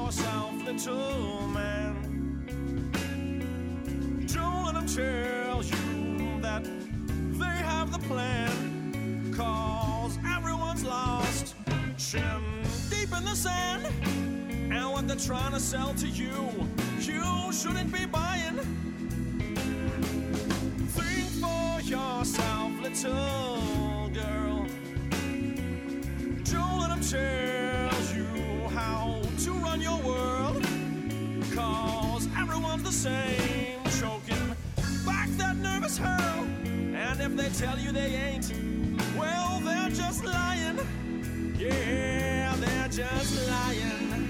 yourself, little man. Don't let them tell you that they have the plan, 'cause everyone's lost, chin deep in the sand. And what they're trying to sell to you, you shouldn't be buying. Think for yourself, little girl. Don't let them tell you how to run your world, 'cause everyone's the same, choking back that nervous hurl. And if they tell you they ain't, well, they're just lying. Yeah, they're just lying.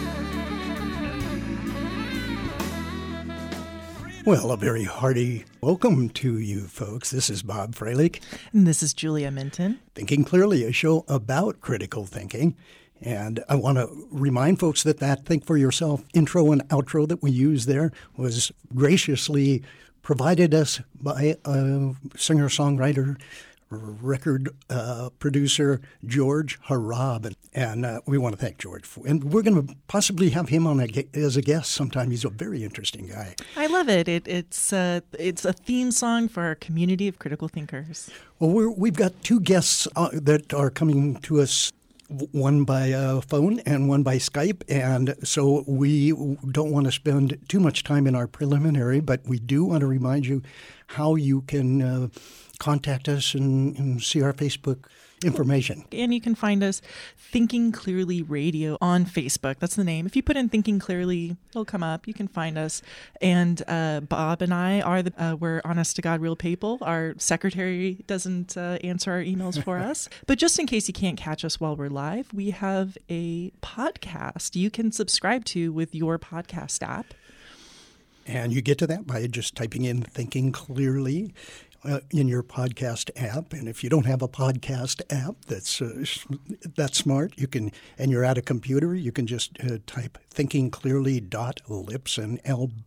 Well, a very hearty welcome to you folks. This is Bob Freilich. And this is Julia Minton. Thinking Clearly, a show about critical thinking. And I want to remind folks that Think For Yourself intro and outro that we used there was graciously provided us by a singer-songwriter, record producer George Harab, and we want to thank George and we're going to possibly have him on as a guest sometime. He's a very interesting guy. I love it. It's a theme song for our community of critical thinkers. Well, we've got two guests that are coming to us, one by phone and one by Skype, and so we don't want to spend too much time in our preliminary, but we do want to remind you how you can contact us and see our Facebook information. And you can find us Thinking Clearly Radio on Facebook. That's the name. If you put in Thinking Clearly, it'll come up. You can find us. And Bob and I are we're honest to God real people. Our secretary doesn't answer our emails for us. But just in case you can't catch us while we're live, we have a podcast you can subscribe to with your podcast app. And you get to that by just typing in Thinking Clearly in your podcast app. And if you don't have a podcast app that's smart, you can, and you're at a computer, you can just type thinkingclearly.libsyn,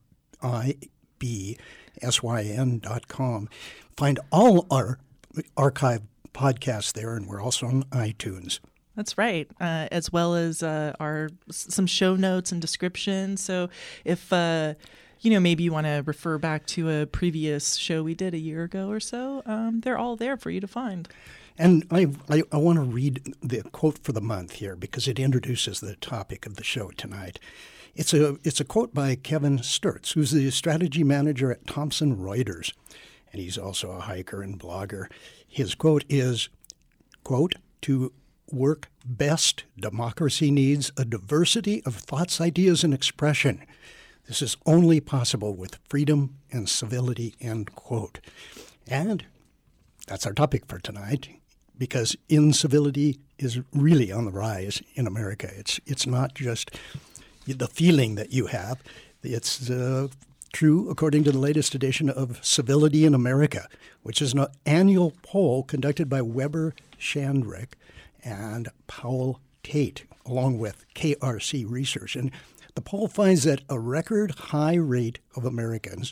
LIBSYN.com. Find all our archive podcasts there, and we're also on iTunes. That's right, as well as some show notes and descriptions. So if maybe you want to refer back to a previous show we did a year ago or so, they're all there for you to find. And I want to read the quote for the month here because it introduces the topic of the show tonight. It's a quote by Kevin Sturtz, who's the strategy manager at Thomson Reuters, and he's also a hiker and blogger. His quote is, quote, "To work best, democracy needs a diversity of thoughts, ideas, and expression. This is only possible with freedom and civility," end quote. And that's our topic for tonight, because incivility is really on the rise in America. It's not just the feeling that you have. It's true according to the latest edition of Civility in America, which is an annual poll conducted by Weber Shandrick and Powell Tate, along with KRC Research. And the poll finds that a record high rate of Americans,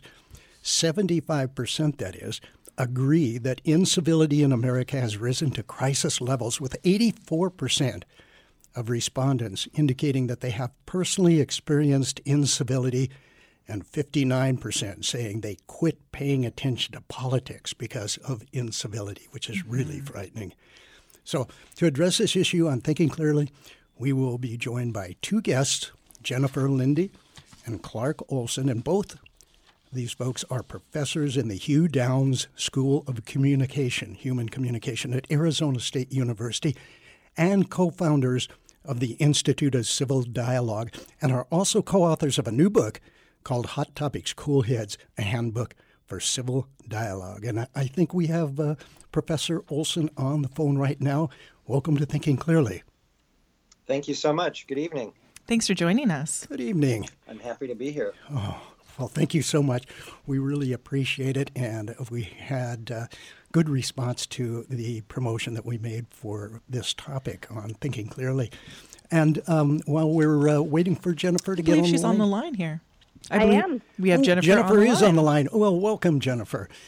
75% that is, agree that incivility in America has risen to crisis levels, with 84% of respondents indicating that they have personally experienced incivility and 59% saying they quit paying attention to politics because of incivility, which is really frightening. So to address this issue on Thinking Clearly, we will be joined by two guests, Jennifer Lindy and Clark Olson, and both these folks are professors in the Hugh Downs School of Communication, Human Communication at Arizona State University, and co-founders of the Institute of Civil Dialogue, and are also co-authors of a new book called Hot Topics, Cool Heads, a Handbook for Civil Dialogue. And I think we have Professor Olson on the phone right now. Welcome to Thinking Clearly. Thank you so much. Good evening. Thanks for joining us. Good evening. I'm happy to be here. Oh, well, thank you so much. We really appreciate it, and we had good response to the promotion that we made for this topic on Thinking Clearly. And while we're waiting for Jennifer to get on the line. She's on the line here. I am. We have Jennifer Jennifer on the is line. on the line. Well, welcome, Jennifer.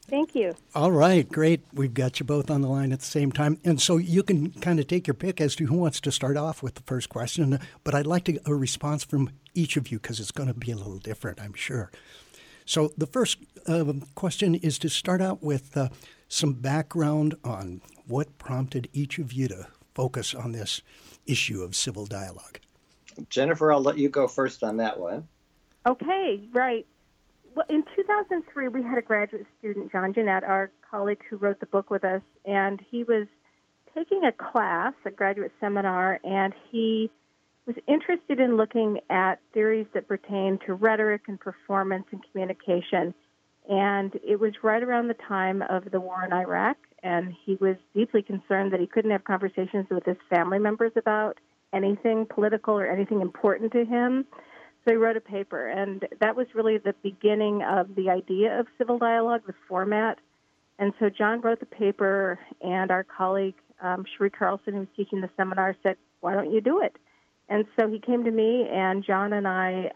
Thank you. All right, great. We've got you both on the line at the same time. And so you can kind of take your pick as to who wants to start off with the first question. But I'd like to get a response from each of you because it's going to be a little different, I'm sure. So the first question is to start out with some background on what prompted each of you to focus on this issue of civil dialogue. Jennifer, I'll let you go first on that one. Okay, right. Well, in 2003, we had a graduate student, John Jeanette, our colleague who wrote the book with us, and he was taking a class, a graduate seminar, and he was interested in looking at theories that pertain to rhetoric and performance and communication. And it was right around the time of the war in Iraq, and he was deeply concerned that he couldn't have conversations with his family members about anything political or anything important to him. So he wrote a paper, and that was really the beginning of the idea of civil dialogue, the format. And so John wrote the paper, and our colleague, Cherie Carlson, who was teaching the seminar, said, why don't you do it? And so he came to me, and John and I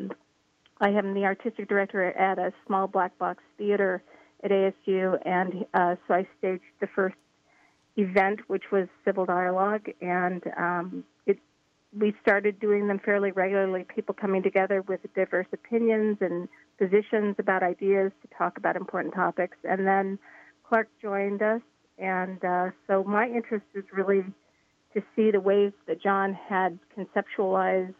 am the artistic director at a small black box theater at ASU, and so I staged the first event, which was civil dialogue, and we started doing them fairly regularly, people coming together with diverse opinions and positions about ideas to talk about important topics. And then Clark joined us, and so my interest is really to see the ways that John had conceptualized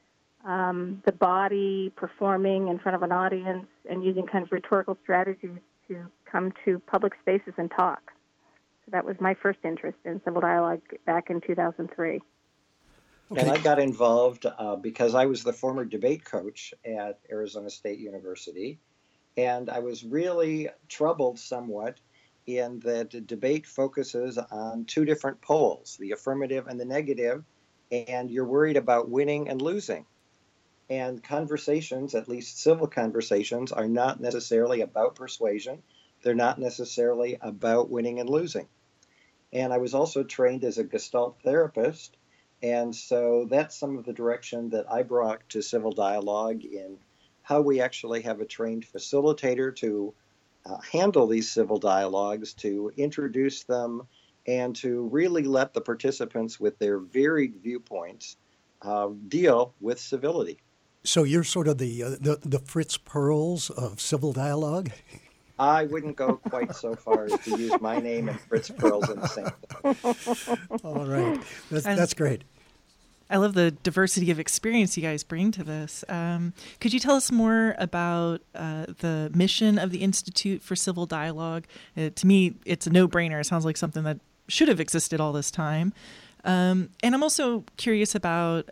the body performing in front of an audience and using kind of rhetorical strategies to come to public spaces and talk. So that was my first interest in civil dialogue back in 2003. Okay. And I got involved because I was the former debate coach at Arizona State University, and I was really troubled somewhat in that debate focuses on two different poles, the affirmative and the negative, and you're worried about winning and losing. And conversations, at least civil conversations, are not necessarily about persuasion. They're not necessarily about winning and losing. And I was also trained as a Gestalt therapist, and so that's some of the direction that I brought to civil dialogue in how we actually have a trained facilitator to handle these civil dialogues, to introduce them, and to really let the participants with their varied viewpoints deal with civility. So you're sort of the Fritz Perls of civil dialogue? I wouldn't go quite so far as to use my name and Fritz Perls in the same thing. All right. That's great. I love the diversity of experience you guys bring to this. Could you tell us more about the mission of the Institute for Civil Dialogue? To me, it's a no-brainer. It sounds like something that should have existed all this time. And I'm also curious about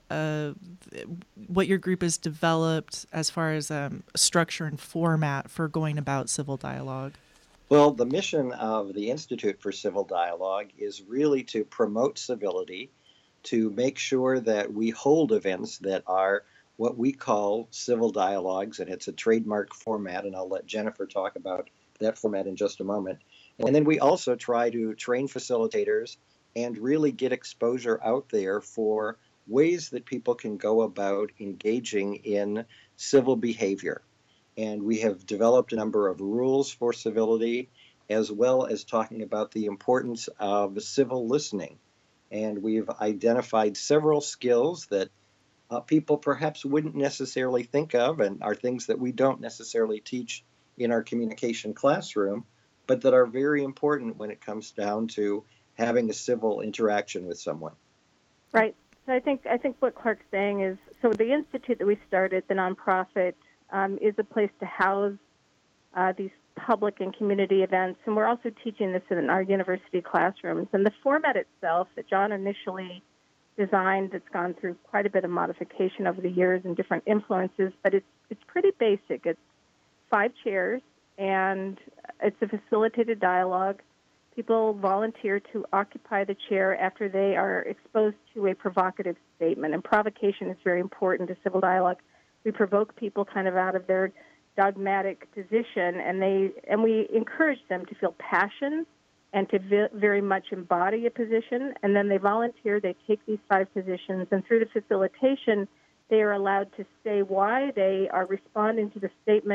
what your group has developed as far as structure and format for going about civil dialogue. Well, the mission of the Institute for Civil Dialogue is really to promote civility, to make sure that we hold events that are what we call civil dialogues, and it's a trademark format, and I'll let Jennifer talk about that format in just a moment. And then we also try to train facilitators and really get exposure out there for ways that people can go about engaging in civil behavior. And we have developed a number of rules for civility, as well as talking about the importance of civil listening. And we've identified several skills that people perhaps wouldn't necessarily think of and are things that we don't necessarily teach in our communication classroom, but that are very important when it comes down to having a civil interaction with someone. Right. So I think what Clark's saying is, so the institute that we started, the nonprofit, is a place to house these public and community events, and we're also teaching this in our university classrooms. And the format itself that John initially designed, it's gone through quite a bit of modification over the years and different influences, but it's pretty basic. It's 5 chairs, and it's a facilitated dialogue. People volunteer to occupy the chair after they are exposed to a provocative statement, and provocation is very important to civil dialogue. We provoke people kind of out of their dogmatic position, and we encourage them to feel passion and to very much embody a position, and then they volunteer, they take these 5 positions, and through the facilitation, they are allowed to say why they are responding to the statement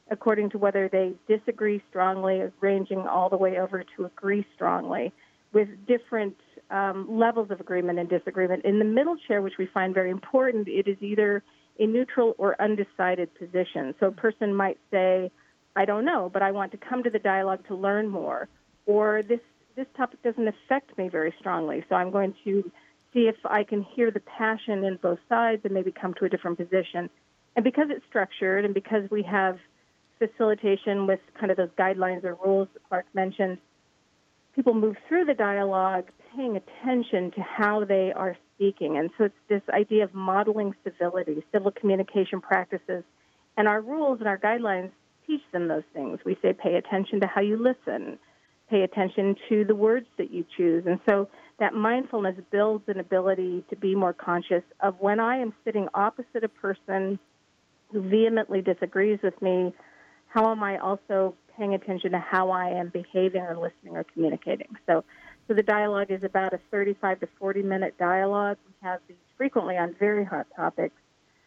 according to whether they disagree strongly, ranging all the way over to agree strongly, with different levels of agreement and disagreement. In the middle chair, which we find very important, it is either a neutral or undecided position. So a person might say, I don't know, but I want to come to the dialogue to learn more, or this topic doesn't affect me very strongly, so I'm going to see if I can hear the passion in both sides and maybe come to a different position. And because it's structured and because we have facilitation with kind of those guidelines or rules that Clark mentioned, people move through the dialogue paying attention to how they are speaking. And so it's this idea of modeling civility, civil communication practices. And our rules and our guidelines teach them those things. We say pay attention to how you listen, pay attention to the words that you choose. And so that mindfulness builds an ability to be more conscious of when I am sitting opposite a person who vehemently disagrees with me, how am I also paying attention to how I am behaving or listening or communicating. So the dialogue is about a 35 to 40-minute dialogue. We have these frequently on very hot topics,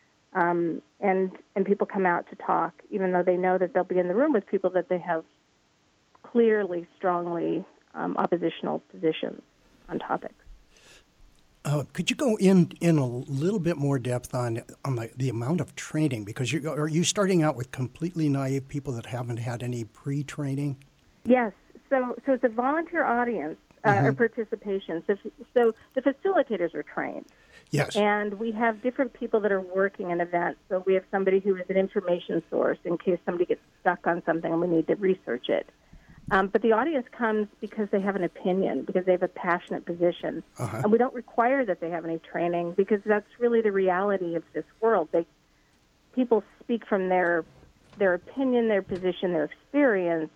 and people come out to talk, even though they know that they'll be in the room with people that they have clearly, strongly oppositional positions on topics. Could you go in a little bit more depth on the amount of training? Because are you starting out with completely naive people that haven't had any pre-training? Yes. So it's a volunteer audience or participation. So the facilitators are trained. Yes. And we have different people that are working an event. So we have somebody who is an information source in case somebody gets stuck on something and we need to research it. But the audience comes because they have an opinion, because they have a passionate position. And we don't require that they have any training because that's really the reality of this world. People speak from their opinion, their position, their experience.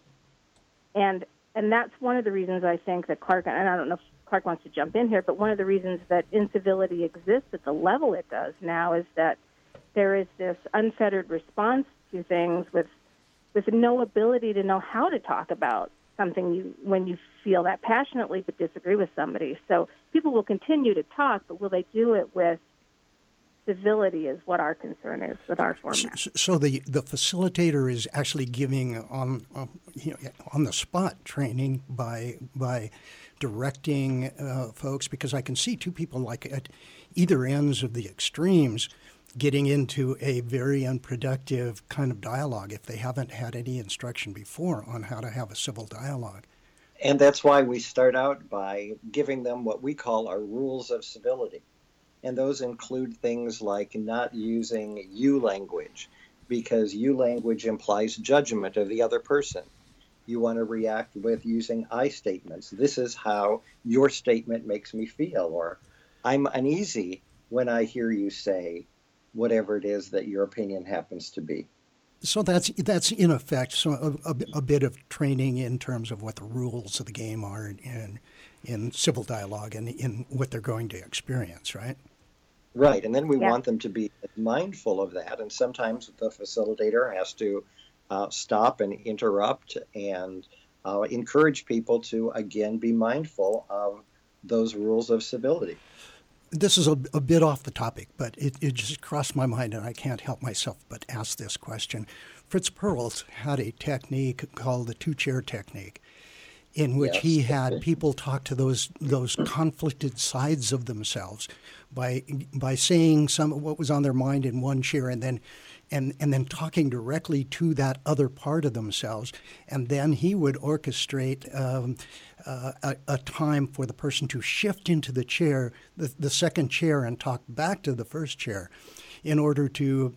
And that's one of the reasons I think that Clark, and I don't know if Clark wants to jump in here, but one of the reasons that incivility exists at the level it does now is that there is this unfettered response to things with no ability to know how to talk about something when you feel that passionately but disagree with somebody. So people will continue to talk, but will they do it with civility is what our concern is with our format. So the facilitator is actually giving on the spot training by directing folks, because I can see two people like at either ends of the extremes getting into a very unproductive kind of dialogue if they haven't had any instruction before on how to have a civil dialogue. And that's why we start out by giving them what we call our rules of civility. And those include things like not using you language, because you language implies judgment of the other person. You want to react with using I statements. This is how your statement makes me feel, or I'm uneasy when I hear you say whatever it is that your opinion happens to be. So that's in effect a bit of training in terms of what the rules of the game are in civil dialogue and in what they're going to experience, right? Right, and then we want them to be mindful of that, and sometimes the facilitator has to stop and interrupt and encourage people to, again, be mindful of those rules of civility. This is a bit off the topic, but it just crossed my mind, and I can't help myself but ask this question. Fritz Perls had a technique called the two-chair technique, in which he had people talk to those conflicted sides of themselves by saying some of what was on their mind in one chair, and then talking directly to that other part of themselves, and then he would orchestrate a time for the person to shift into the chair, the second chair, and talk back to the first chair, in order to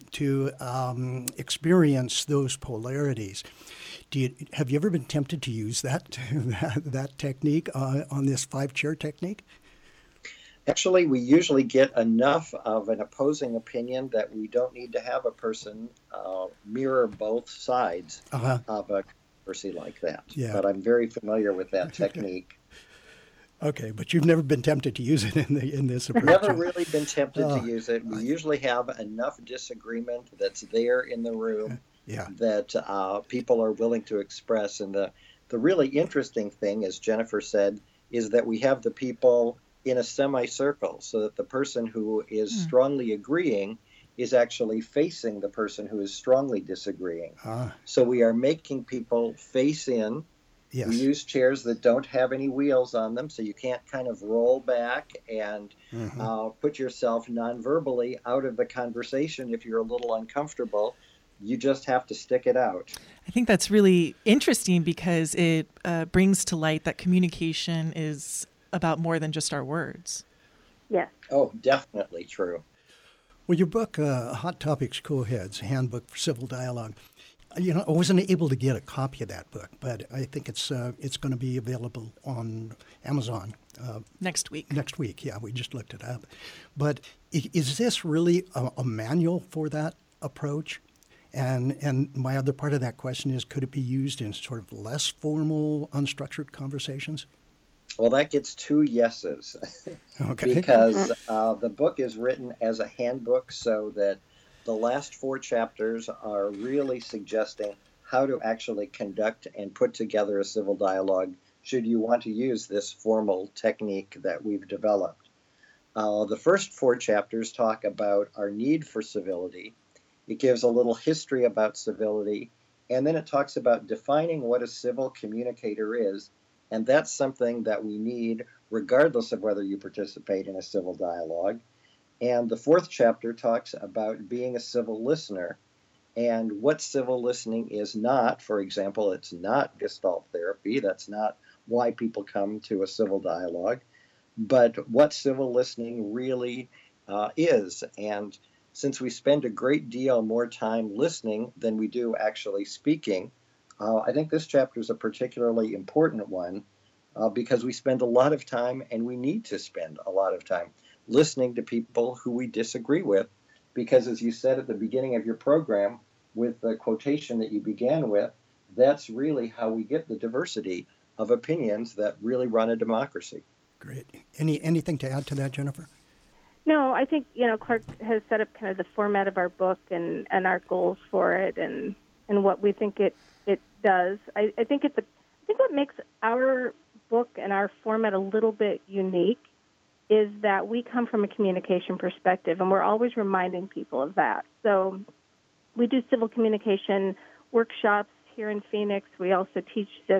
experience those polarities. Have you ever been tempted to use that technique on this 5-chair technique? Actually, we usually get enough of an opposing opinion that we don't need to have a person mirror both sides of a controversy like that. Yeah. But I'm very familiar with that technique. Okay, but you've never been tempted to use it in this approach. Never really been tempted to use it. We usually have enough disagreement that's there in the room that people are willing to express. And the really interesting thing, as Jennifer said, is that we have the people in a semicircle, so that the person who is strongly agreeing is actually facing the person who is strongly disagreeing. Ah, So we are making people face in. yes. We use chairs that don't have any wheels on them, so you can't kind of roll back and put yourself non-verbally out of the conversation if you're a little uncomfortable. You just have to stick it out. I think that's really interesting because it brings to light that communication is about more than just our words. Yes. Oh, definitely true. Well, your book, Hot Topics Co-Heads, Handbook for Civil Dialogue, I wasn't able to get a copy of that book, but I think it's going to be available on Amazon Next week. next week. Yeah, we just looked it up. But is this really a manual for that approach? And my other part of that question is, could it be used in sort of less formal, unstructured conversations? Well, that gets 2 yeses. Okay. Because the book is written as a handbook, so that the last 4 chapters are really suggesting how to actually conduct and put together a civil dialogue should you want to use this formal technique that we've developed. The first 4 chapters talk about our need for civility. It gives a little history about civility, and then it talks about defining what a civil communicator is, and that's something that we need regardless of whether you participate in a civil dialogue. And the 4th chapter talks about being a civil listener and what civil listening is not. For example, it's not Gestalt therapy. That's not why people come to a civil dialogue, but what civil listening really is. And since we spend a great deal more time listening than we do actually speaking, I think this chapter is a particularly important one because we spend a lot of time, and we need to spend a lot of time, listening to people who we disagree with, because as you said at the beginning of your program, with the quotation that you began with, that's really how we get the diversity of opinions that really run a democracy. Great. Anything to add to that, Jennifer? No, I think, Clark has set up kind of the format of our book and our goals for it and what we think it does. I think what makes our book and our format a little bit unique is that we come from a communication perspective, and we're always reminding people of that. So we do civil communication workshops here in Phoenix. We also teach this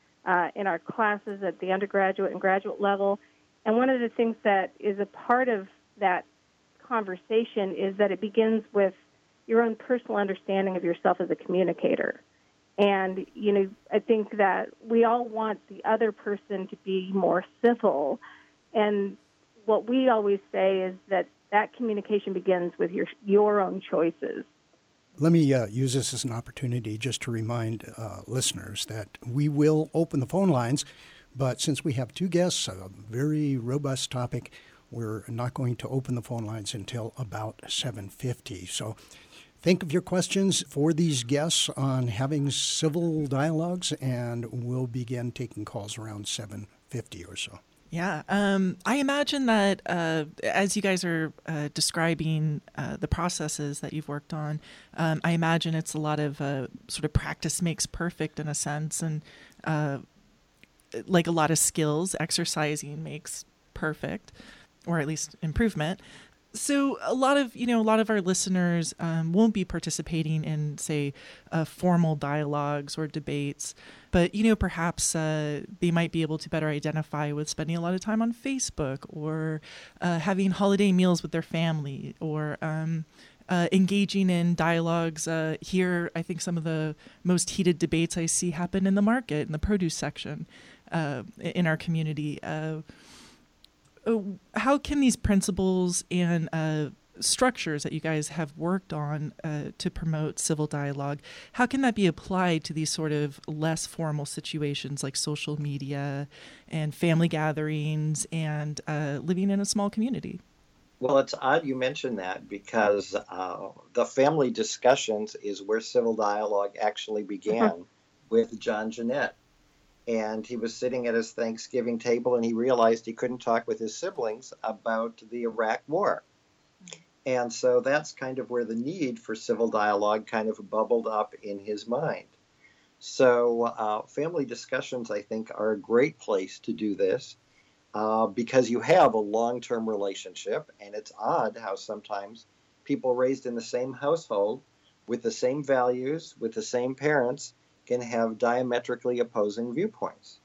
in our classes at the undergraduate and graduate level. And one of the things that is a part of that conversation is that it begins with your own personal understanding of yourself as a communicator. And, I think that we all want the other person to be more civil. And what we always say is that communication begins with your own choices. Let me use this as an opportunity just to remind listeners that we will open the phone lines, but since we have 2 guests, a very robust topic, we're not going to open the phone lines until about 7:50. So think of your questions for these guests on having civil dialogues, and we'll begin taking calls around 7:50 or so. Yeah. I imagine that as you guys are describing the processes that you've worked on, I imagine it's a lot of sort of practice makes perfect in a sense, and like a lot of skills, exercising makes perfect, or at least improvement. So a lot of our listeners won't be participating in, say, formal dialogues or debates, but perhaps they might be able to better identify with spending a lot of time on Facebook, or having holiday meals with their family, or engaging in dialogues. Here, I think some of the most heated debates I see happen in the market, in the produce section, in our community. How can these principles and structures that you guys have worked on to promote civil dialogue, how can that be applied to these sort of less formal situations like social media and family gatherings and living in a small community? Well, it's odd you mentioned that, because the family discussions is where civil dialogue actually began with John Jeanette. And he was sitting at his Thanksgiving table, and he realized he couldn't talk with his siblings about the Iraq War. And so that's kind of where the need for civil dialogue kind of bubbled up in his mind. So family discussions, I think, are a great place to do this because you have a long-term relationship, and it's odd how sometimes people raised in the same household with the same values, with the same parents, can have diametrically opposing viewpoints.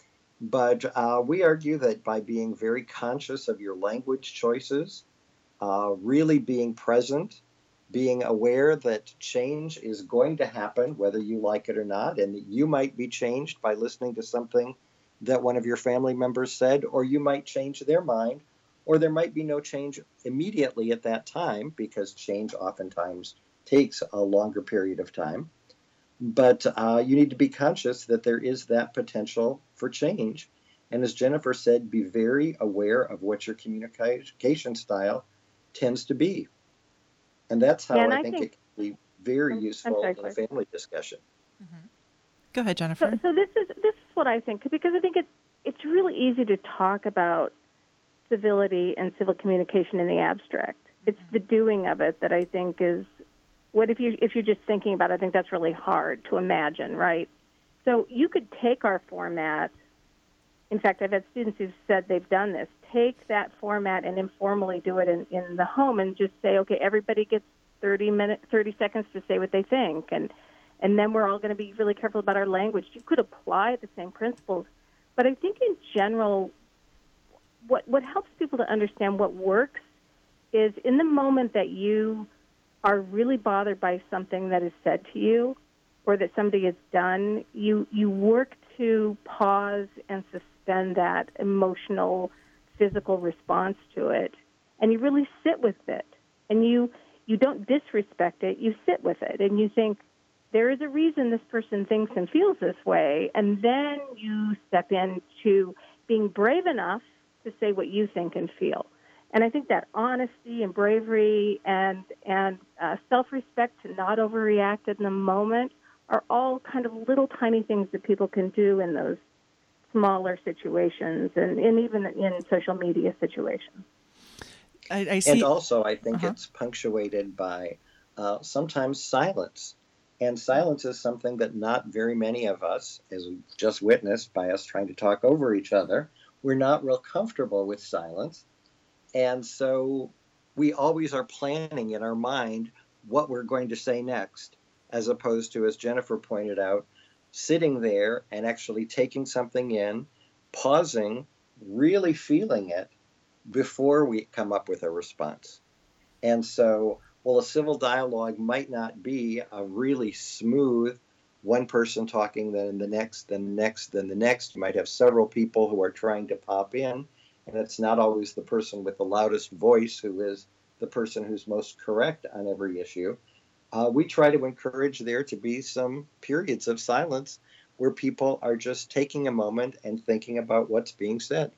But we argue that by being very conscious of your language choices, really being present, being aware that change is going to happen, whether you like it or not, and that you might be changed by listening to something that one of your family members said, or you might change their mind, or there might be no change immediately at that time, because change oftentimes takes a longer period of time. But you need to be conscious that there is that potential for change. And as Jennifer said, be very aware of what your communication style tends to be. And that's how I think it can be very useful in a family discussion. Mm-hmm. Go ahead, Jennifer. So this is what I think, because I think it's really easy to talk about civility and civil communication in the abstract. It's the doing of it that I think is what if you're just thinking about it, I think that's really hard to imagine, right? So you could take our format. In fact, I've had students who've said they've done this. Take that format and informally do it in the home and just say, okay, everybody gets 30 seconds to say what they think. And then we're all going to be really careful about our language. You could apply the same principles. But I think in general, what helps people to understand what works is in the moment that you are really bothered by something that is said to you or that somebody has done, you work to pause and suspend that emotional, physical response to it, and you really sit with it. And you don't disrespect it, you sit with it, and you think, there is a reason this person thinks and feels this way, and then you step into being brave enough to say what you think and feel. And I think that honesty and bravery and self-respect to not overreact in the moment are all kind of little tiny things that people can do in those smaller situations and even in social media situations. I see. And also, I think it's punctuated by sometimes silence. And silence is something that not very many of us, as we just witnessed by us trying to talk over each other, we're not real comfortable with silence. And so we always are planning in our mind what we're going to say next, as opposed to, as Jennifer pointed out, sitting there and actually taking something in, pausing, really feeling it before we come up with a response. And so, well, a civil dialogue might not be a really smooth one person talking, then the next, then the next, then the next. You might have several people who are trying to pop in, and it's not always the person with the loudest voice who is the person who's most correct on every issue. We try to encourage there to be some periods of silence where people are just taking a moment and thinking about what's being said.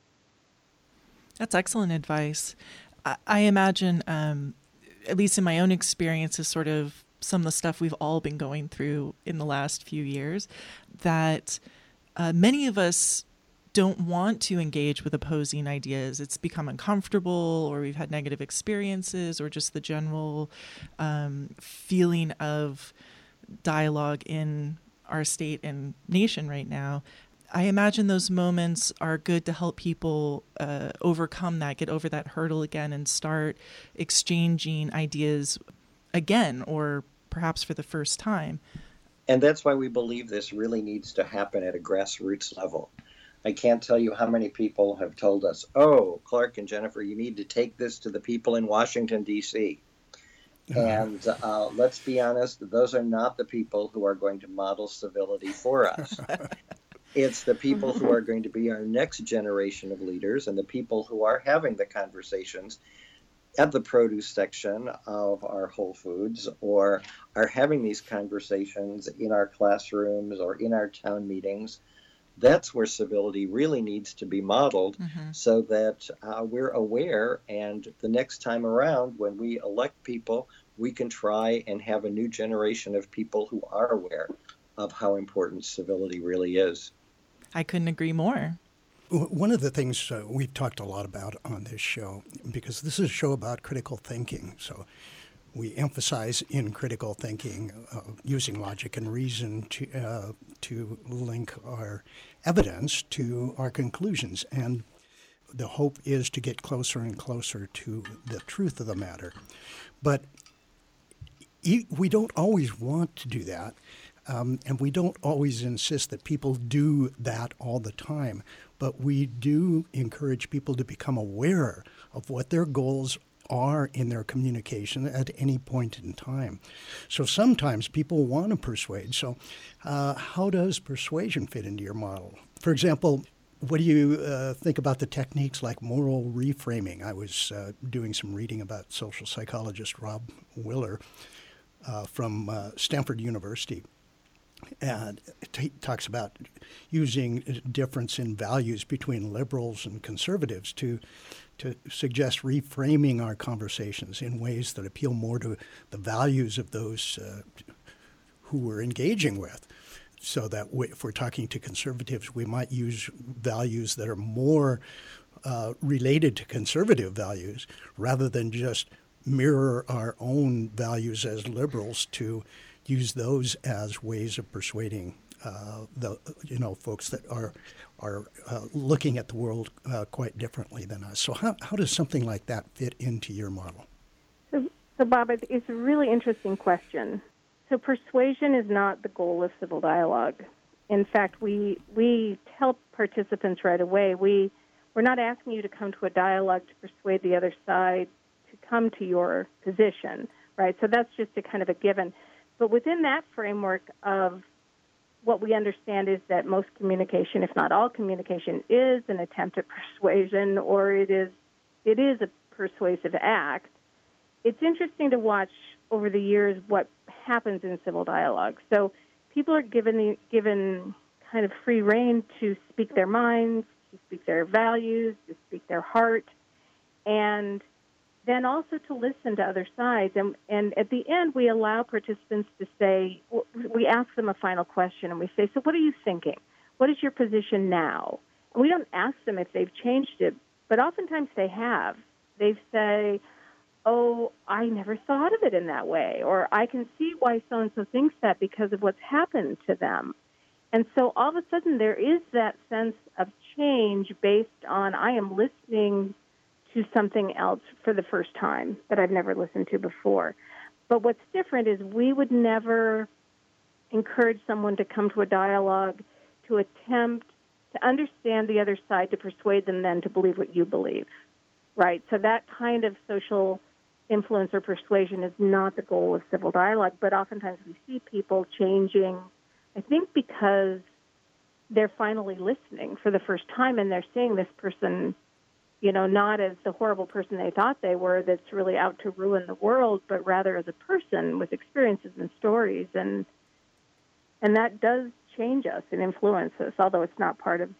That's excellent advice. I imagine, at least in my own experience, is sort of some of the stuff we've all been going through in the last few years, that many of us don't want to engage with opposing ideas. It's become uncomfortable, or we've had negative experiences, or just the general feeling of dialogue in our state and nation right now. I imagine those moments are good to help people overcome that, get over that hurdle again, and start exchanging ideas again, or perhaps for the first time. And that's why we believe this really needs to happen at a grassroots level. I can't tell you how many people have told us, oh, Clark and Jennifer, you need to take this to the people in Washington, D.C. And let's be honest, those are not the people who are going to model civility for us. It's the people who are going to be our next generation of leaders, and the people who are having the conversations at the produce section of our Whole Foods, or are having these conversations in our classrooms or in our town meetings. That's where civility really needs to be modeled, so that we're aware, and the next time around when we elect people, we can try and have a new generation of people who are aware of how important civility really is. I couldn't agree more. One of the things we've talked a lot about on this show, because this is a show about critical thinking, so we emphasize in critical thinking using logic and reason to link our evidence to our conclusions. And the hope is to get closer and closer to the truth of the matter. But we don't always want to do that, and we don't always insist that people do that all the time. But we do encourage people to become aware of what their goals are in their communication at any point in time. So sometimes people want to persuade. So how does persuasion fit into your model? For example, what do you think about the techniques like moral reframing? I was doing some reading about social psychologist Rob Willer from Stanford University. And he talks about using difference in values between liberals and conservatives to suggest reframing our conversations in ways that appeal more to the values of those who we're engaging with. So that if we're talking to conservatives, we might use values that are more related to conservative values rather than just mirror our own values as liberals to use those as ways of persuading folks that are looking at the world quite differently than us. So how does something like that fit into your model? So Bob, it's a really interesting question. So persuasion is not the goal of civil dialogue. In fact, we tell participants right away, we're not asking you to come to a dialogue to persuade the other side to come to your position, right? So that's just a kind of a given. But within that framework of what we understand is that most communication, if not all communication, is an attempt at persuasion, or it is a persuasive act. It's interesting to watch over the years what happens in civil dialogue. So people are given kind of free rein to speak their minds, to speak their values, to speak their heart, and then also to listen to other sides. And at the end, we allow participants to say, we ask them a final question, and we say, so what are you thinking? What is your position now? And we don't ask them if they've changed it, but oftentimes they have. They say, oh, I never thought of it in that way, or I can see why so-and-so thinks that because of what's happened to them. And so all of a sudden there is that sense of change based on I am listening to something else for the first time that I've never listened to before. But what's different is we would never encourage someone to come to a dialogue to attempt to understand the other side, to persuade them then to believe what you believe, right? So that kind of social influence or persuasion is not the goal of civil dialogue, but oftentimes we see people changing, I think because they're finally listening for the first time and they're seeing this person, not as the horrible person they thought they were that's really out to ruin the world, but rather as a person with experiences and stories. And that does change us and influence us, although it's not part of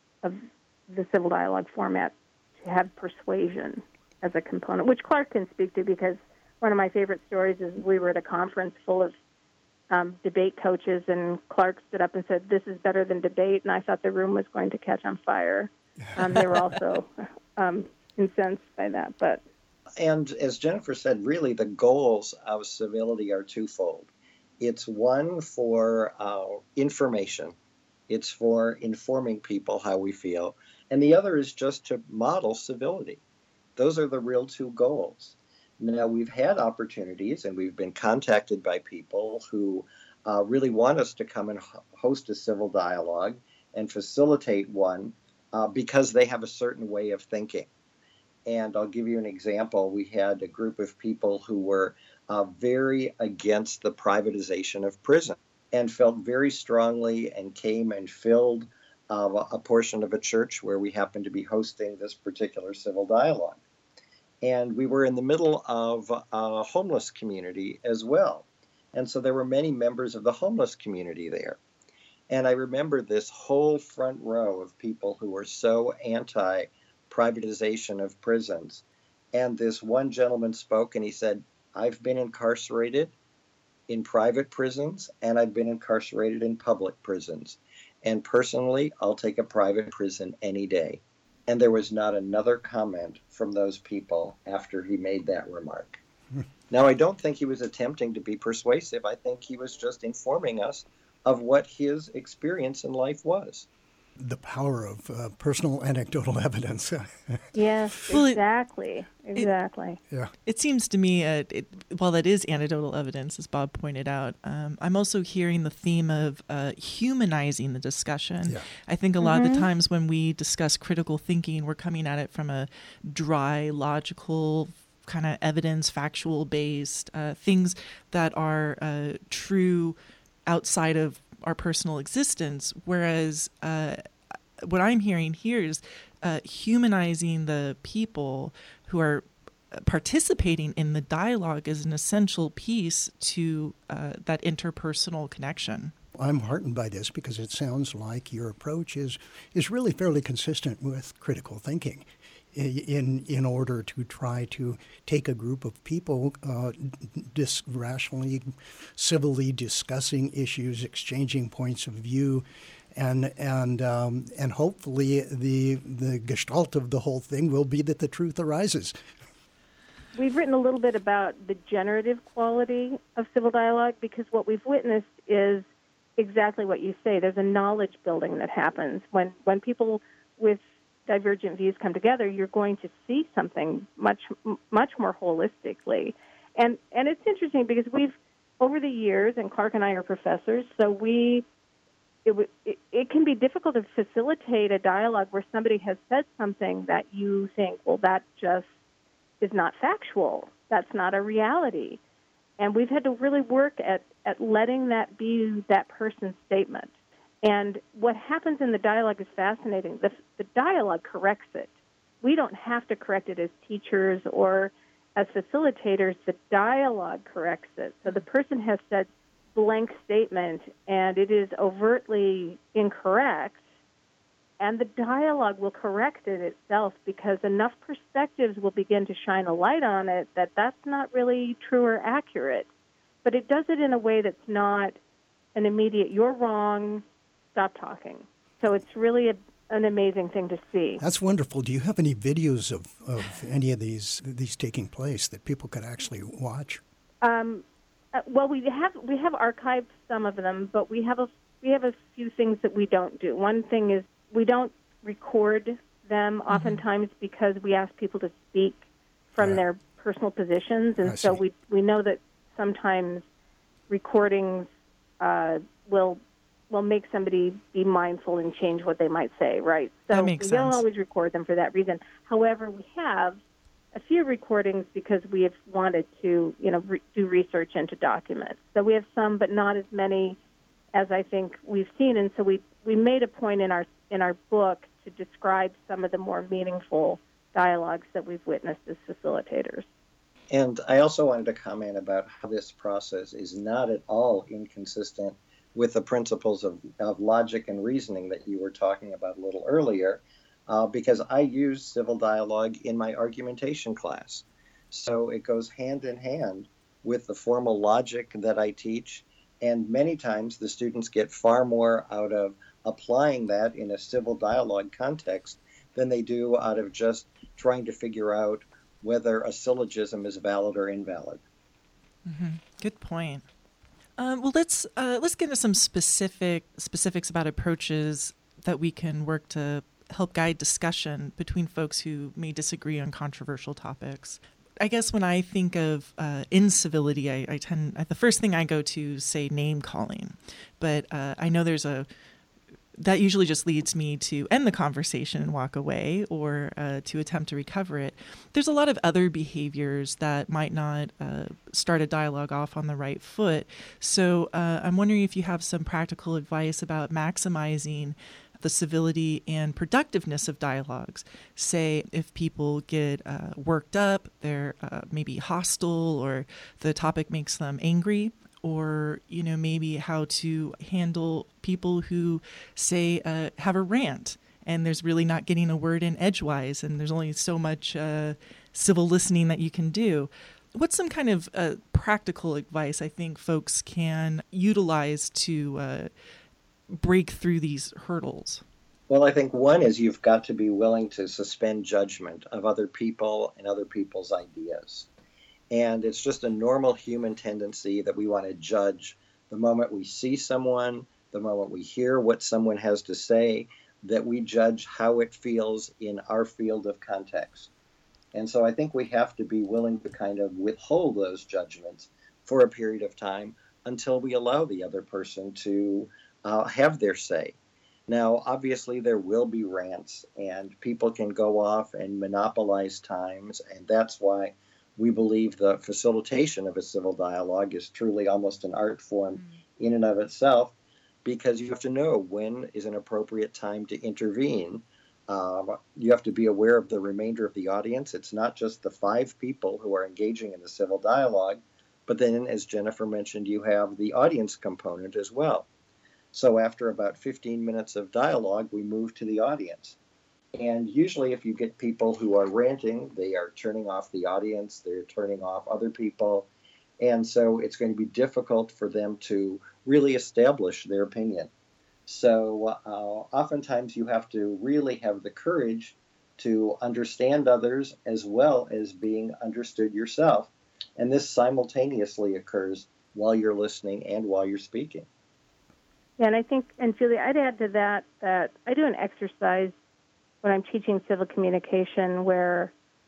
the civil dialogue format to have persuasion as a component, which Clark can speak to, because one of my favorite stories is we were at a conference full of debate coaches, and Clark stood up and said, "This is better than debate," and I thought the room was going to catch on fire. They were also incensed by that. And as Jennifer said, really the goals of civility are twofold. It's one for information. It's for informing people how we feel. And the other is just to model civility. Those are the real two goals. Now, we've had opportunities, and we've been contacted by people who really want us to come and host a civil dialogue and facilitate one because they have a certain way of thinking. And I'll give you an example. We had a group of people who were very against the privatization of prison and felt very strongly and came and filled a portion of a church where we happened to be hosting this particular civil dialogue. And we were in the middle of a homeless community as well. And so there were many members of the homeless community there. And I remember this whole front row of people who were so anti-privatization of prisons. And this one gentleman spoke and he said, "I've been incarcerated in private prisons and I've been incarcerated in public prisons. And personally, I'll take a private prison any day." And there was not another comment from those people after he made that remark. Now, I don't think he was attempting to be persuasive. I think he was just informing us of what his experience in life was. The power of personal anecdotal evidence. Yes, Well, exactly. Yeah. It seems to me, while that is anecdotal evidence, as Bob pointed out, I'm also hearing the theme of humanizing the discussion. Yeah. I think a lot of the times when we discuss critical thinking, we're coming at it from a dry, logical, kind of evidence, factual based, things that are true outside of our personal existence, whereas what I'm hearing here is humanizing the people who are participating in the dialogue is an essential piece to that interpersonal connection. I'm heartened by this because it sounds like your approach is really fairly consistent with critical thinking. In order to try to take a group of people rationally, civilly discussing issues, exchanging points of view, and hopefully the gestalt of the whole thing will be that the truth arises. We've written a little bit about the generative quality of civil dialogue because what we've witnessed is exactly what you say. There's a knowledge building that happens when people with divergent views come together. You're going to see something much more holistically, and it's interesting because we've over the years, and Clark and I are professors, so it can be difficult to facilitate a dialogue where somebody has said something that you think, well, that just is not factual. That's not a reality, and we've had to really work at letting that be that person's statement. And what happens in the dialogue is fascinating. The dialogue corrects it. We don't have to correct it as teachers or as facilitators. The dialogue corrects it. So the person has said blank statement, and it is overtly incorrect, and the dialogue will correct it itself because enough perspectives will begin to shine a light on it that that's not really true or accurate. But it does it in a way that's not an immediate, you're wrong, stop talking. So it's really an amazing thing to see. That's wonderful. Do you have any videos of any of these taking place that people could actually watch? Well, we have archived some of them, but we have a few things that we don't do. One thing is we don't record them oftentimes because we ask people to speak from their personal positions, and so we know that sometimes recordings will make somebody be mindful and change what they might say, right? So that makes we sense. don't always record them for that reason. However, we have a few recordings because we have wanted to, do research into documents. So we have some, but not as many as I think we've seen. And so we made a point in our book to describe some of the more meaningful dialogues that we've witnessed as facilitators. And I also wanted to comment about how this process is not at all inconsistent with the principles of logic and reasoning that you were talking about a little earlier, because I use civil dialogue in my argumentation class. So it goes hand in hand with the formal logic that I teach, and many times the students get far more out of applying that in a civil dialogue context than they do out of just trying to figure out whether a syllogism is valid or invalid. Mm-hmm. Good point. Well, let's get into some specifics about approaches that we can work to help guide discussion between folks who may disagree on controversial topics. I guess when I think of incivility, I tend the first thing I go to say name calling, but I know that usually just leads me to end the conversation and walk away or to attempt to recover it. There's a lot of other behaviors that might not start a dialogue off on the right foot. So I'm wondering if you have some practical advice about maximizing the civility and productiveness of dialogues. Say if people get worked up, they're maybe hostile, or the topic makes them angry, or maybe how to handle people who say have a rant and there's really not getting a word in edgewise and there's only so much civil listening that you can do. What's some kind of practical advice I think folks can utilize to break through these hurdles? Well, I think one is you've got to be willing to suspend judgment of other people and other people's ideas. And it's just a normal human tendency that we want to judge the moment we see someone, the moment we hear what someone has to say. that we judge how it feels in our field of context. And so I think we have to be willing to kind of withhold those judgments for a period of time until we allow the other person to have their say. Now, obviously, there will be rants, and people can go off and monopolize times, and that's why we believe the facilitation of a civil dialogue is truly almost an art form in and of itself, because you have to know when is an appropriate time to intervene. You have to be aware of the remainder of the audience. It's not just the 5 people who are engaging in the civil dialogue, but then, as Jennifer mentioned, you have the audience component as well. So after about 15 minutes of dialogue, we move to the audience. And usually if you get people who are ranting, they are turning off the audience, they're turning off other people. And so it's going to be difficult for them to really establish their opinion. So oftentimes you have to really have the courage to understand others as well as being understood yourself. And this simultaneously occurs while you're listening and while you're speaking. Yeah, and I think, and Julie, I'd add to that I do an exercise when I'm teaching civil communication where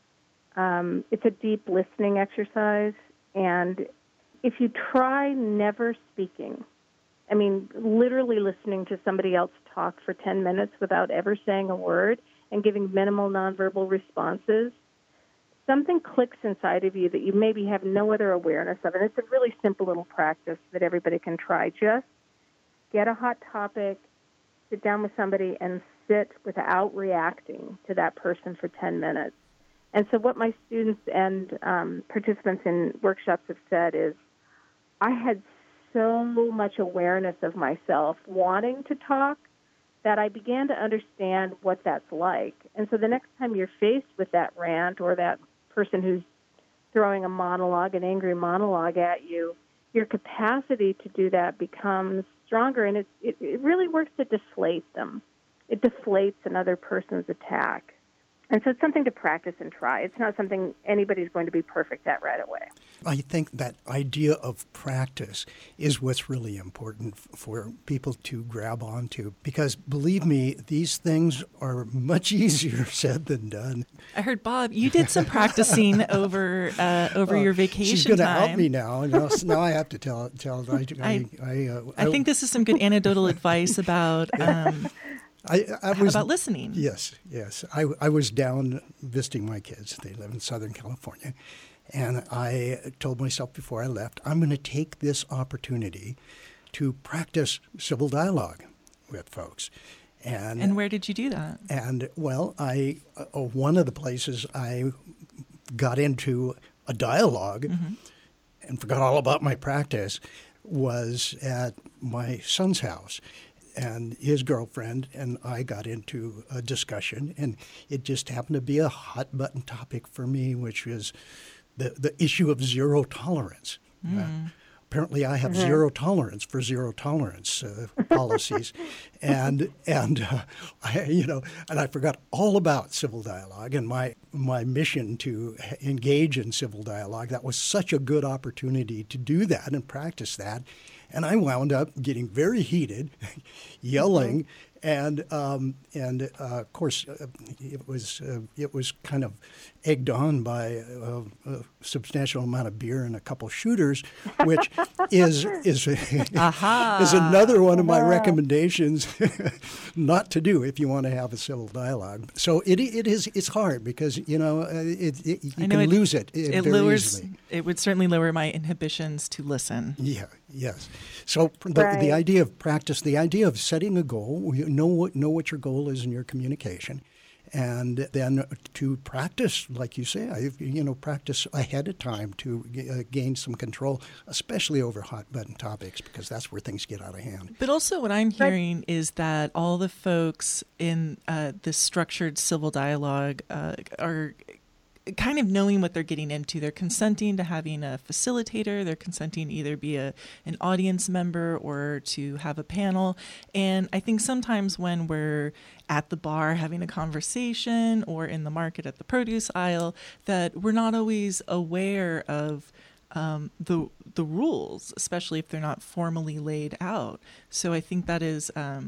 it's a deep listening exercise. And if you try never speaking, I mean, literally listening to somebody else talk for 10 minutes without ever saying a word and giving minimal nonverbal responses, something clicks inside of you that you maybe have no other awareness of. And it's a really simple little practice that everybody can try. Just get a hot topic, sit down with somebody, and sit without reacting to that person for 10 minutes. And so what my students and participants in workshops have said is, I had so much awareness of myself wanting to talk that I began to understand what that's like. And so the next time you're faced with that rant or that person who's throwing a monologue, an angry monologue at you, your capacity to do that becomes stronger, and it really works to deflate them. It deflates another person's attack. And so it's something to practice and try. It's not something anybody's going to be perfect at right away. I think that idea of practice is what's really important for people to grab onto, because believe me, these things are much easier said than done. I heard, Bob, you did some practicing over your vacation. She's going to time. help me now. Now I have to tell. I think this is some good anecdotal advice about about listening. Yes. I was down visiting my kids. They live in Southern California. And I told myself before I left, I'm going to take this opportunity to practice civil dialogue with folks. And where did you do that? And, well, one of the places I got into a dialogue and forgot all about my practice was at my son's house. And his girlfriend and I got into a discussion, and it just happened to be a hot-button topic for me, which was the issue of zero tolerance. Apparently, I have zero tolerance for zero tolerance policies, and I forgot all about civil dialogue and my mission to engage in civil dialogue. That was such a good opportunity to do that and practice that. And I wound up getting very heated, yelling, and of course it was kind of egged on by a substantial amount of beer and a couple shooters, which is another one of my recommendations not to do if you want to have a civil dialogue. So it's hard because you can lose it very easily. It would certainly lower my inhibitions to listen. Yes. So the idea of practice, the idea of setting a goal, know what your goal is in your communication, and then to practice, like you say, practice ahead of time to gain some control, especially over hot button topics, because that's where things get out of hand. But also what I'm hearing is that all the folks in this structured civil dialogue are kind of knowing what they're getting into. They're consenting to having a facilitator. They're consenting to either be an audience member or to have a panel. And I think sometimes when we're at the bar having a conversation or in the market at the produce aisle, that we're not always aware of the rules, especially if they're not formally laid out. So I think that is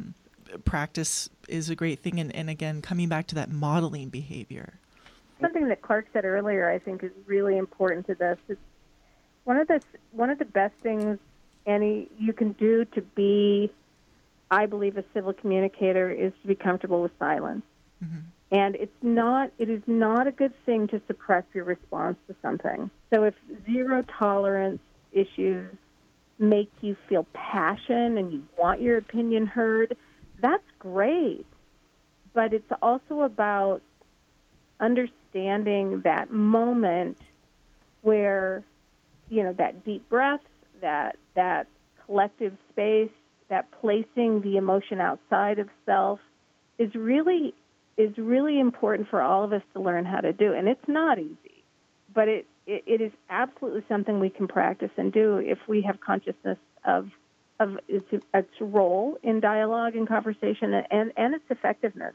practice is a great thing. And again, coming back to that modeling behavior. Something that Clark said earlier, I think, is really important to this. It's one of the best things you can do to be, I believe, a civil communicator is to be comfortable with silence. Mm-hmm. And it is not a good thing to suppress your response to something. So if zero tolerance issues make you feel passion and you want your opinion heard, that's great. But it's also about understanding that moment where, that deep breath, that collective space, that placing the emotion outside of self is really important for all of us to learn how to do. And it's not easy, but it is absolutely something we can practice and do if we have consciousness of its role in dialogue and conversation and its effectiveness.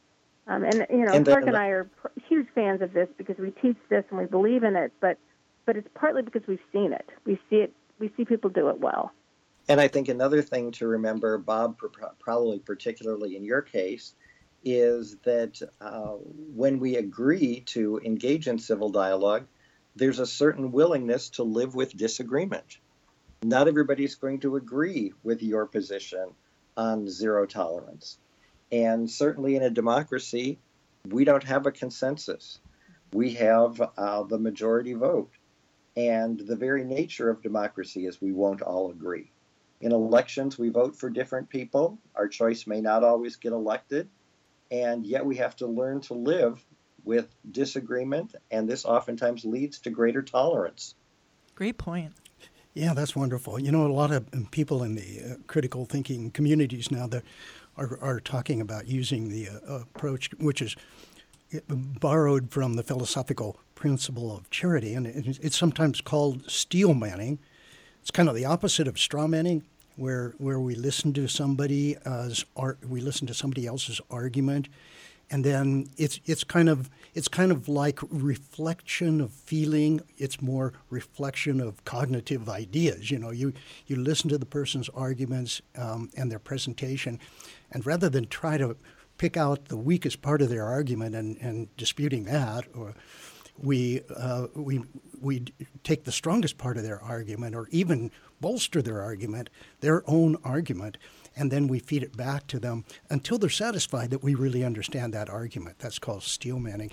Clark and I are huge fans of this because we teach this and we believe in it, but it's partly because we've seen it. We see people do it well. And I think another thing to remember, Bob, probably particularly in your case, is that when we agree to engage in civil dialogue, there's a certain willingness to live with disagreement. Not everybody's going to agree with your position on zero tolerance. And certainly in a democracy, we don't have a consensus. We have the majority vote. And the very nature of democracy is we won't all agree. In elections, we vote for different people. Our choice may not always get elected. And yet we have to learn to live with disagreement, and this oftentimes leads to greater tolerance. Great point. Yeah, that's wonderful. A lot of people in the critical thinking communities now that are talking about using the approach, which is borrowed from the philosophical principle of charity, and it's sometimes called steel manning. It's kind of the opposite of straw manning, where we listen to somebody else's argument, and then it's kind of like reflection of feeling. It's more reflection of cognitive ideas. You listen to the person's arguments and their presentation, and rather than try to pick out the weakest part of their argument and disputing that, or we take the strongest part of their argument, or even bolster their own argument, and then we feed it back to them until they're satisfied that we really understand that argument. That's called steel manning.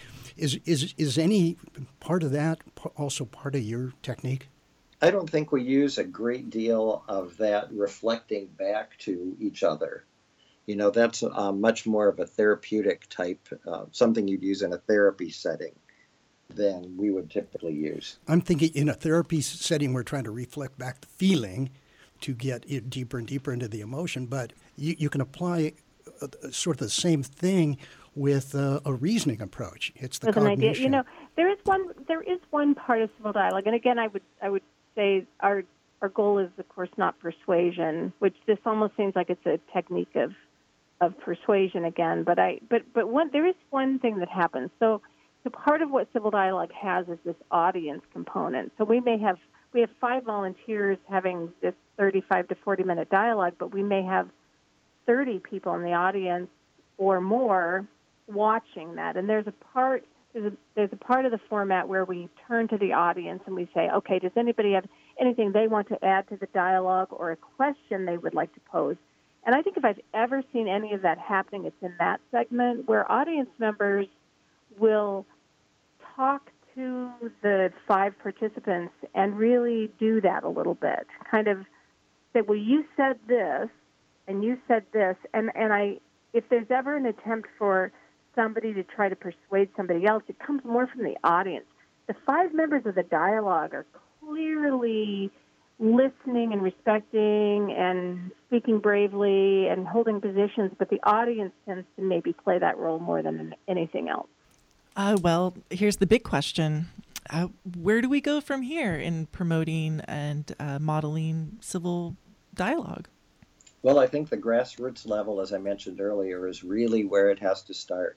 Is any part of that also part of your technique? I don't think we use a great deal of that reflecting back to each other. That's much more of a therapeutic type, something you'd use in a therapy setting than we would typically use. I'm thinking in a therapy setting, we're trying to reflect back the feeling to get it deeper and deeper into the emotion, but you can apply sort of the same thing with a reasoning approach. It's the cognition. Idea. There is one part of civil dialogue, and again, I would say our goal is, of course, not persuasion, which this almost seems like it's a technique of persuasion again. But there is one thing that happens. So part of what civil dialogue has is this audience component. So we have 5 volunteers having this 35 to 40-minute dialogue, but we may have 30 people in the audience or more watching that. And there's a part of the format where we turn to the audience and we say, okay, does anybody have anything they want to add to the dialogue or a question they would like to pose? And I think if I've ever seen any of that happening, it's in that segment where audience members will talk to the 5 participants and really do that a little bit. Kind of say, well, you said this, and you said this, and if there's ever an attempt for somebody to try to persuade somebody else, it comes more from the audience. The 5 members of the dialogue are clearly listening and respecting and speaking bravely and holding positions, but the audience tends to maybe play that role more than anything else. Well, here's the big question. Where do we go from here in promoting and modeling civil dialogue? Well, I think the grassroots level, as I mentioned earlier, is really where it has to start.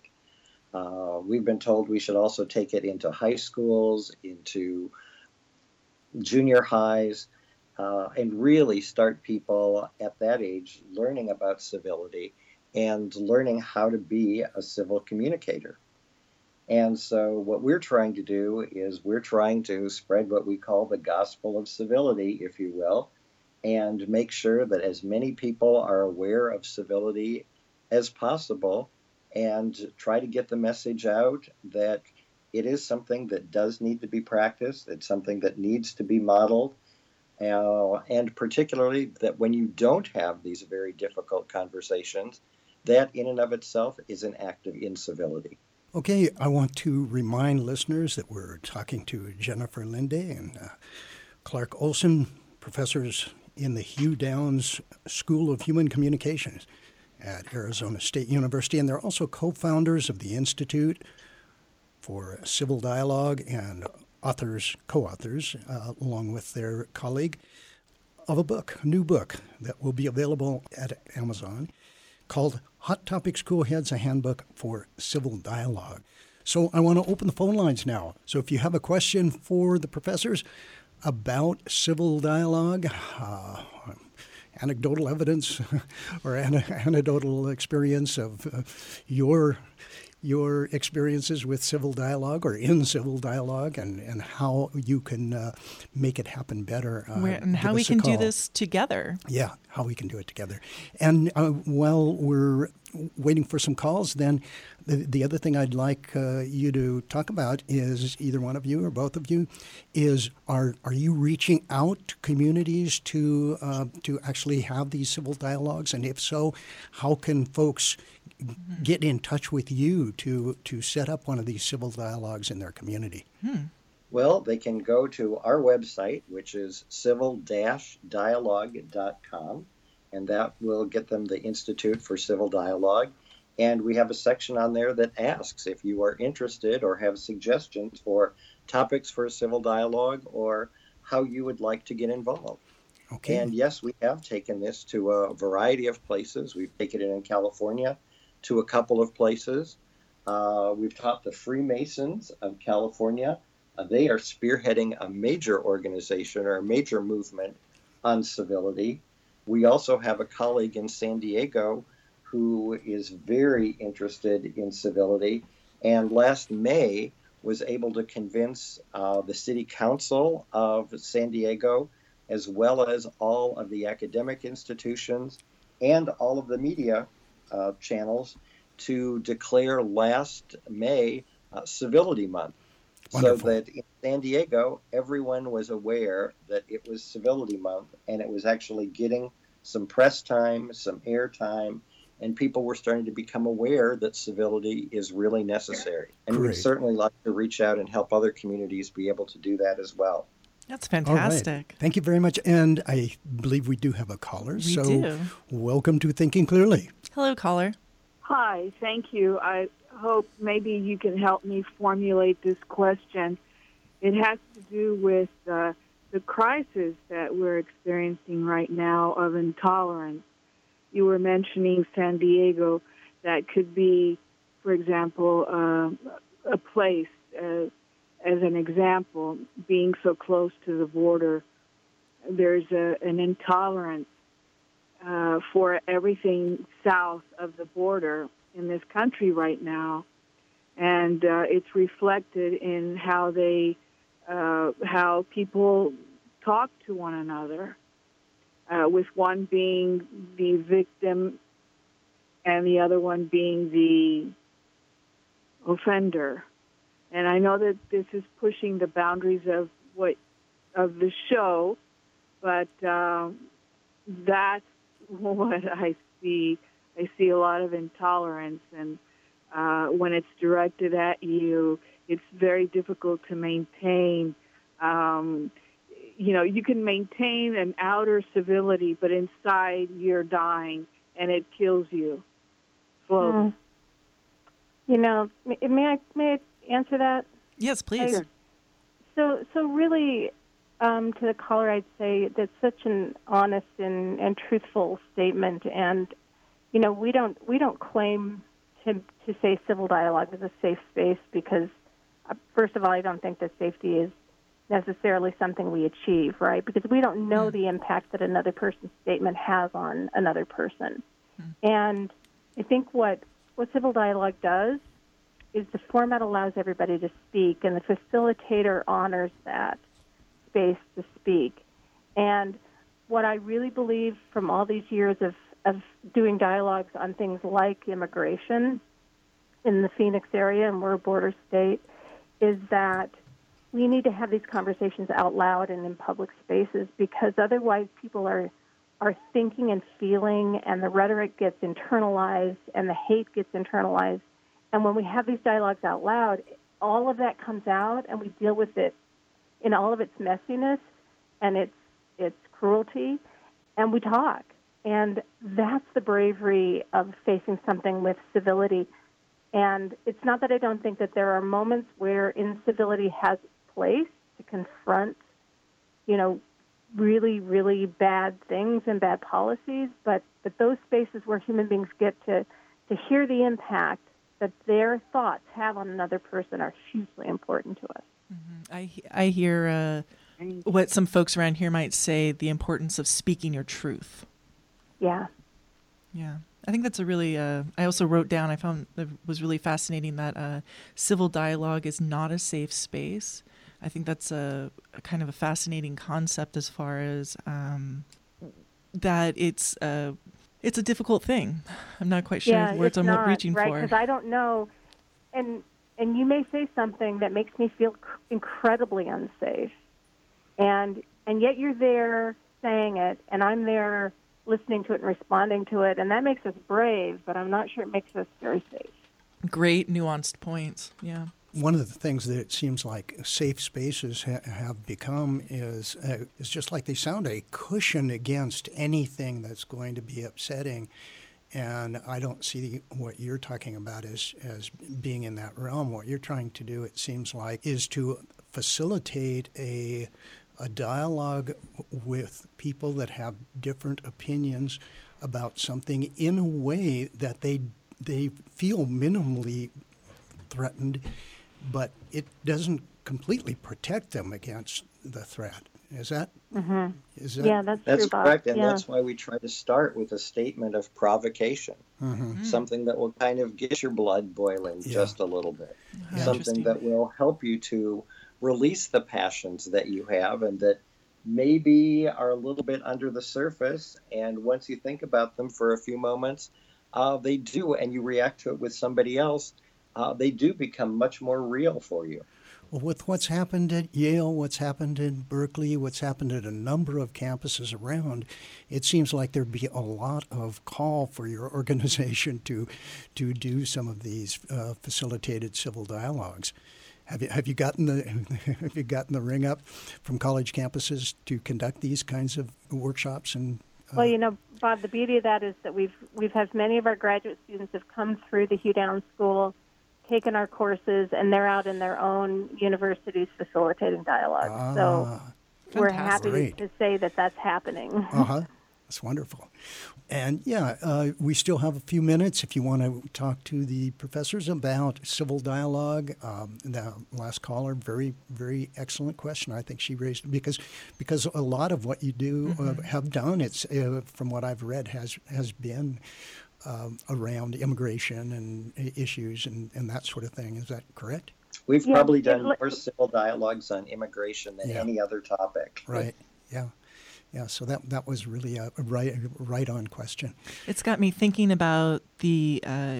We've been told we should also take it into high schools, into junior highs, and really start people at that age learning about civility and learning how to be a civil communicator. And so what we're trying to do is we're trying to spread what we call the gospel of civility, if you will, and make sure that as many people are aware of civility as possible, and try to get the message out that it is something that does need to be practiced. It's something that needs to be modeled. And particularly that when you don't have these very difficult conversations, that in and of itself is an act of incivility. Okay, I want to remind listeners that we're talking to Jennifer Linde and Clark Olson, professors in the Hugh Downs School of Human Communications at Arizona State University, and they're also co-founders of the Institute for Civil Dialogue and co-authors, along with their colleague, of a new book that will be available at Amazon called Hot Topics Cool Heads, a Handbook for Civil Dialogue. So I want to open the phone lines now. So if you have a question for the professors about civil dialogue, anecdotal evidence or anecdotal experience of your experiences with civil dialogue or in civil dialogue, and how you can make it happen better. And how we can do this together. Yeah, how we can do it together. And while we're waiting for some calls, then the other thing I'd like you to talk about is, either one of you or both of you, is are you reaching out to communities to actually have these civil dialogues? And if so, how can folks get in touch with you to set up one of these civil dialogues in their community? Well, they can go to our website, which is civil-dialogue.com, and that will get them the Institute for Civil Dialogue. And we have a section on there that asks if you are interested or have suggestions for topics for civil dialogue or how you would like to get involved. Okay. And yes, we have taken this to a variety of places. We've taken it in California to a couple of places. We've taught the Freemasons of California. They are spearheading a major organization or a major movement on civility. We also have a colleague in San Diego who is very interested in civility, and last May was able to convince the City Council of San Diego, as well as all of the academic institutions and all of the media channels, to declare last May Civility Month. Wonderful. So that in San Diego, everyone was aware that it was Civility Month, and it was actually getting some press time, some air time, and people were starting to become aware that civility is really necessary. And we'd certainly like to reach out and help other communities be able to do that as well. That's fantastic. All right. Thank you very much. And I believe we do have a caller. We do. Welcome to Thinking Clearly. Hello, caller. Hi, thank you. I hope maybe you can help me formulate this question. It has to do with the crisis that we're experiencing right now of intolerance. You were mentioning San Diego. That could be, for example, a place, as an example, being so close to the border. There's an intolerance for everything south of the border in this country right now, and it's reflected in how people talk to one another, with one being the victim and the other one being the offender. And I know that this is pushing the boundaries of the show, but that's what I see. I see a lot of intolerance, and when it's directed at you, it's very difficult to maintain. You can maintain an outer civility, but inside you're dying, and it kills you slowly. May I answer that? Yes, please. So really, to the caller, I'd say that's such an honest and truthful statement, and we don't claim to say civil dialogue is a safe space because, first of all, I don't think that safety is necessarily something we achieve, right? Because we don't know the impact that another person's statement has on another person. And I think what civil dialogue does is the format allows everybody to speak, and the facilitator honors that space to speak. And what I really believe from all these years of doing dialogues on things like immigration in the Phoenix area, and we're a border state, is that we need to have these conversations out loud and in public spaces, because otherwise people are thinking and feeling, and the rhetoric gets internalized and the hate gets internalized. And when we have these dialogues out loud, all of that comes out, and we deal with it in all of its messiness and its cruelty, and we talk. And that's the bravery of facing something with civility. And it's not that I don't think that there are moments where incivility has place to confront, really, really bad things and bad policies, but those spaces where human beings get to hear the impact that their thoughts have on another person are hugely important to us. Mm-hmm. I hear what some folks around here might say, the importance of speaking your truth. Yeah. Yeah. I think that's a really, I also wrote down, I found it was really fascinating that civil dialogue is not a safe space. I think that's a kind of a fascinating concept as far as that it's a difficult thing. I'm not quite sure the words I'm reaching right, for. Because I don't know, and you may say something that makes me feel incredibly unsafe, and yet you're there saying it, and I'm there listening to it and responding to it, and that makes us brave, but I'm not sure it makes us very safe. Great nuanced points, yeah. One of the things that it seems like safe spaces have become is just like they sound, a cushion against anything that's going to be upsetting. And I don't see what you're talking about as being in that realm. What you're trying to do, it seems like, is to facilitate a dialogue with people that have different opinions about something in a way that they feel minimally threatened, but it doesn't completely protect them against the threat. Is that? Mm-hmm. Is that? Yeah, that's true, Bob. Correct, and yeah. that's why we try to start with a statement of provocation, something that will kind of get your blood boiling just a little bit, something that will help you to release the passions that you have and that maybe are a little bit under the surface. And once you think about them for a few moments, they do, and you react to it with somebody else, they do become much more real for you. Well, with what's happened at Yale, what's happened in Berkeley, what's happened at a number of campuses around, it seems like there'd be a lot of call for your organization to do some of these facilitated civil dialogues. Have you gotten the ring up from college campuses to conduct these kinds of workshops? And well, Bob, the beauty of that is that we've had many of our graduate students have come through the Hugh Downs School, taken our courses, and they're out in their own universities facilitating dialogue. So we're happy to say that that's happening. That's wonderful. And we still have a few minutes if you want to talk to the professors about civil dialogue. The last caller, very, very excellent question. I think she raised because a lot of what you do have done, it's from what I've read, has been around immigration and issues and that sort of thing. Is that correct? We've probably done more civil dialogues on immigration than any other topic. Right. Yeah. Yeah, so that was really a right on question. It's got me thinking about the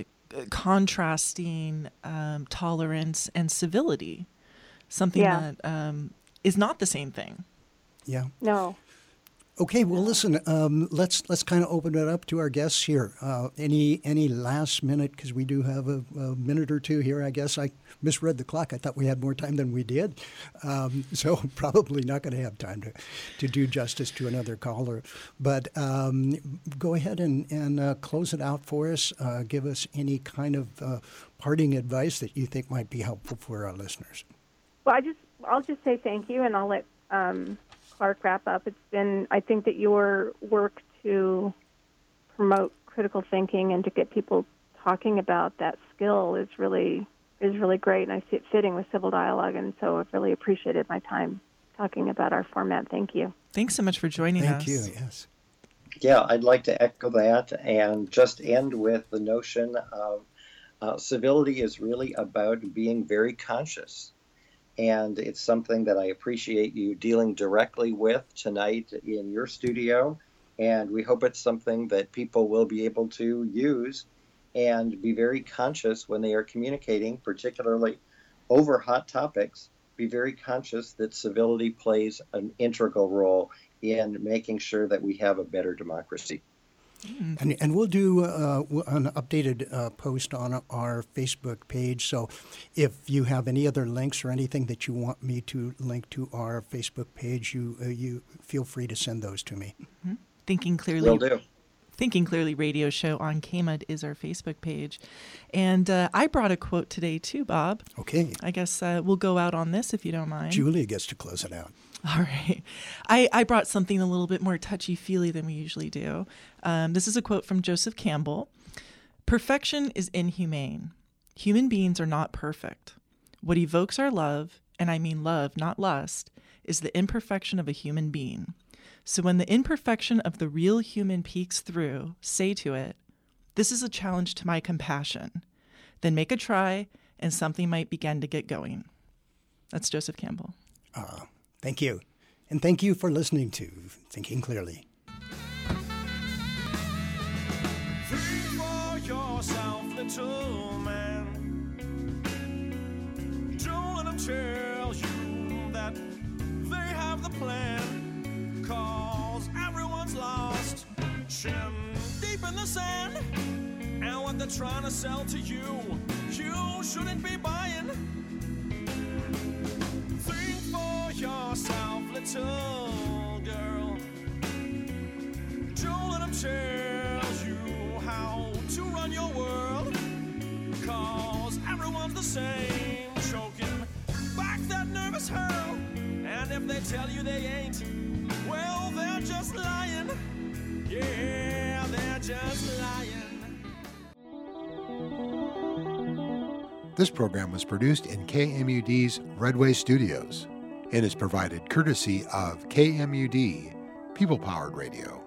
contrasting tolerance and civility, something that is not the same thing. Yeah. No. Okay, well, listen, let's kind of open it up to our guests here. Any last minute, because we do have a minute or two here, I guess. I misread the clock. I thought we had more time than we did. So probably not going to have time to do justice to another caller. But go ahead and close it out for us. Give us any kind of parting advice that you think might be helpful for our listeners. Well, I'll just say thank you, and I'll let Clark wrap up. I think that your work to promote critical thinking and to get people talking about that skill is really great, and I see it fitting with civil dialogue, and so I've really appreciated my time talking about our format. Thank you. Thanks so much for joining us. Thank you, yes. Yeah, I'd like to echo that and just end with the notion of civility is really about being very conscious. And it's something that I appreciate you dealing directly with tonight in your studio. And we hope it's something that people will be able to use and be very conscious when they are communicating, particularly over hot topics. Be very conscious that civility plays an integral role in making sure that we have a better democracy. And we'll do an updated post on our Facebook page. So if you have any other links or anything that you want me to link to our Facebook page, you feel free to send those to me. Mm-hmm. Thinking Clearly. Will do. Thinking Clearly radio show on KMUD is our Facebook page. And I brought a quote today too, Bob. Okay. I guess we'll go out on this if you don't mind. Julia gets to close it out. All right. I brought something a little bit more touchy-feely than we usually do. This is a quote from Joseph Campbell. Perfection is inhumane. Human beings are not perfect. What evokes our love, and I mean love, not lust, is the imperfection of a human being. So when the imperfection of the real human peeks through, say to it, "This is a challenge to my compassion." Then make a try, and something might begin to get going. That's Joseph Campbell. Thank you. And thank you for listening to Thinking Clearly. Think for yourself, little man. Don't let them tell you that they have the plan. 'Cause everyone's lost, chin deep in the sand. And what they're trying to sell to you, you shouldn't be buying. Think for yourself, little girl. Don't let them tell you how to run your world. 'Cause everyone's the same, choking back that nervous hurl. And if they tell you they ain't, well, they're just lying. Yeah, they're just lying. This program was produced in KMUD's Redway Studios and is provided courtesy of KMUD, People-Powered Radio.